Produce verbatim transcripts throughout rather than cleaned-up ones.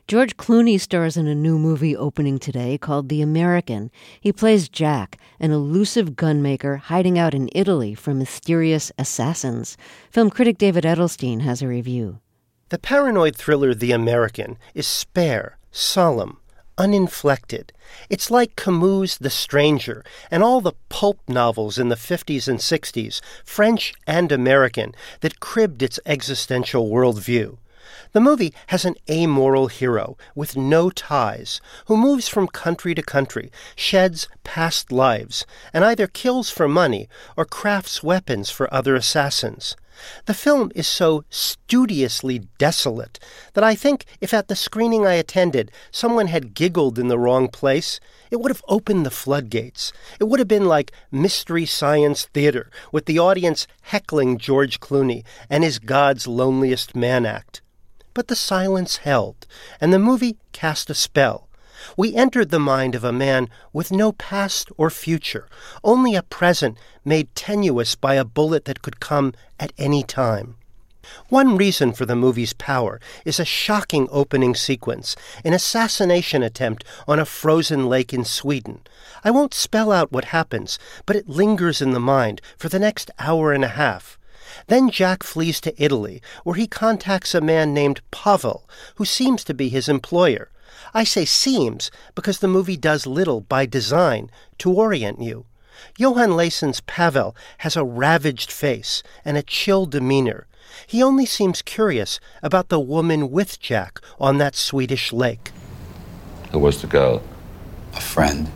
George Clooney stars in a new movie opening today called The American. He plays Jack, an elusive gunmaker hiding out in Italy from mysterious assassins. Film critic David Edelstein has a review. The paranoid thriller The American is spare, solemn, uninflected. It's like Camus' The Stranger and all the pulp novels in the fifties and sixties, French and American, that cribbed its existential worldview. The movie has an amoral hero with no ties who moves from country to country, sheds past lives, and either kills for money or crafts weapons for other assassins. The film is so studiously desolate that I think if at the screening I attended someone had giggled in the wrong place, it would have opened the floodgates. It would have been like Mystery Science Theater, with the audience heckling George Clooney and his God's Loneliest Man act. But the silence held, and the movie cast a spell. We entered the mind of a man with no past or future, only a present made tenuous by a bullet that could come at any time. One reason for the movie's power is a shocking opening sequence, an assassination attempt on a frozen lake in Sweden. I won't spell out what happens, but it lingers in the mind for the next hour and a half. Then Jack flees to Italy, where he contacts a man named Pavel, who seems to be his employer. I say seems because the movie does little by design to orient you. Johan Laysson's Pavel has a ravaged face and a chill demeanor. He only seems curious about the woman with Jack on that Swedish lake. Who was the girl? A friend.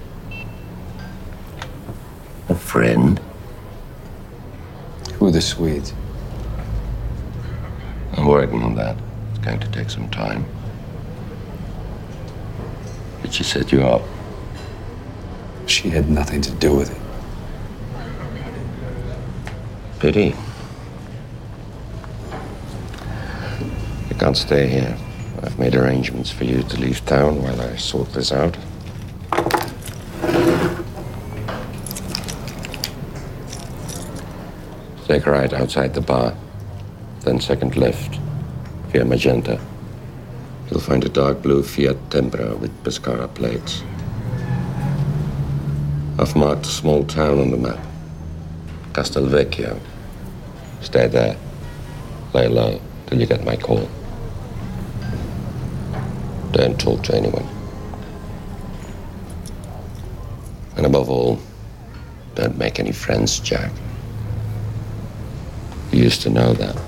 A friend? Who are the Swedes? I'm working on that. It's going to take some time. Did she set you up? She had nothing to do with it. Pity. You can't stay here. I've made arrangements for you to leave town while I sort this out. Take a ride outside the bar, then second left, via Magenta. You'll find a dark blue Fiat Tempra with Pescara plates. I've marked a small town on the map, Castelvecchio. Stay there. Lay low till you get my call. Don't talk to anyone. And above all, don't make any friends, Jack. You used to know that.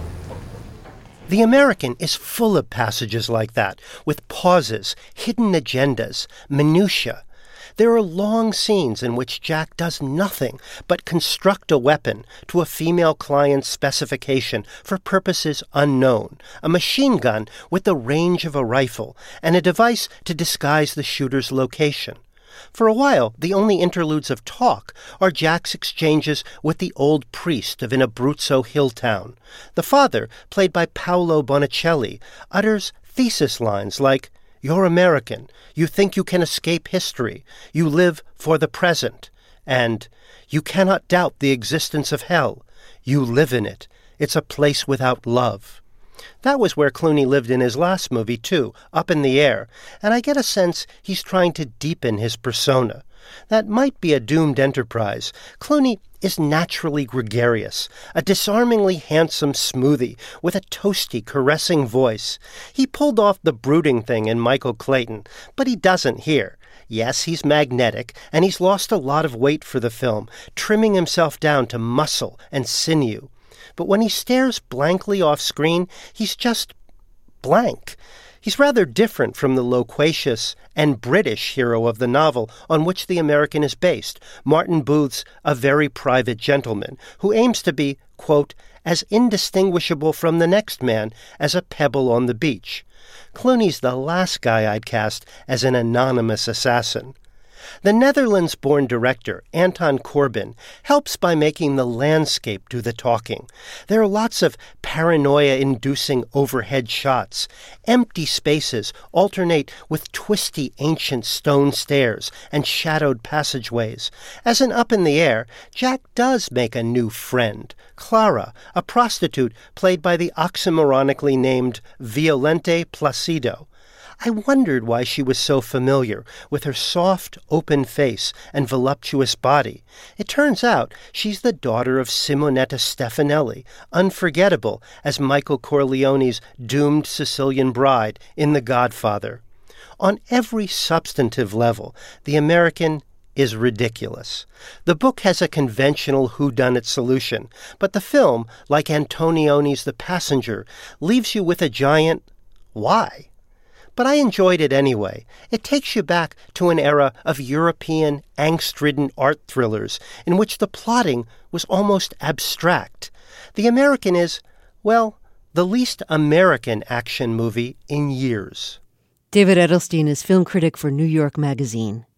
The American is full of passages like that, with pauses, hidden agendas, minutiae. There are long scenes in which Jack does nothing but construct a weapon to a female client's specification for purposes unknown, a machine gun with the range of a rifle, and a device to disguise the shooter's location. For a while, the only interludes of talk are Jack's exchanges with the old priest of an Abruzzo hill town. The father, played by Paolo Bonicelli, utters thesis lines like, "You're American. You think you can escape history. You live for the present." And, "You cannot doubt the existence of hell. You live in it. It's a place without love." That was where Clooney lived in his last movie, too, Up in the Air, and I get a sense he's trying to deepen his persona. That might be a doomed enterprise. Clooney is naturally gregarious, a disarmingly handsome smoothie with a toasty, caressing voice. He pulled off the brooding thing in Michael Clayton, but he doesn't here. Yes, he's magnetic, and he's lost a lot of weight for the film, trimming himself down to muscle and sinew. But when he stares blankly off screen, he's just blank. He's rather different from the loquacious and British hero of the novel on which The American is based, Martin Booth's A Very Private Gentleman, who aims to be, quote, as indistinguishable from the next man as a pebble on the beach. Clooney's the last guy I'd cast as an anonymous assassin. The Netherlands-born director, Anton Corbijn, helps by making the landscape do the talking. There are lots of paranoia-inducing overhead shots. Empty spaces alternate with twisty ancient stone stairs and shadowed passageways. As in Up in the Air, Jack does make a new friend, Clara, a prostitute played by the oxymoronically named Violente Placido. I wondered why she was so familiar, with her soft, open face and voluptuous body. It turns out she's the daughter of Simonetta Stefanelli, unforgettable as Michael Corleone's doomed Sicilian bride in The Godfather. On every substantive level, The American is ridiculous. The book has a conventional whodunit solution, but the film, like Antonioni's The Passenger, leaves you with a giant why. But I enjoyed it anyway. It takes you back to an era of European angst-ridden art thrillers in which the plotting was almost abstract. The American is, well, the least American action movie in years. David Edelstein is film critic for New York Magazine.